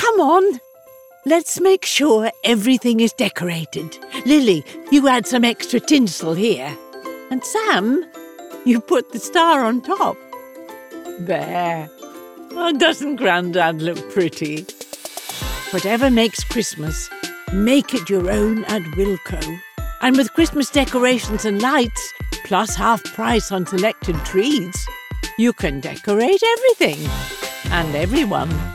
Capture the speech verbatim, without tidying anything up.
Come on. Let's make sure everything is decorated. Lily, you add some extra tinsel here. And Sam, you put the star on top. There. Oh, doesn't Grandad look pretty? Whatever makes Christmas, make it your own at Wilko. And with Christmas decorations and lights, plus half price on selected trees, you can decorate everything and everyone.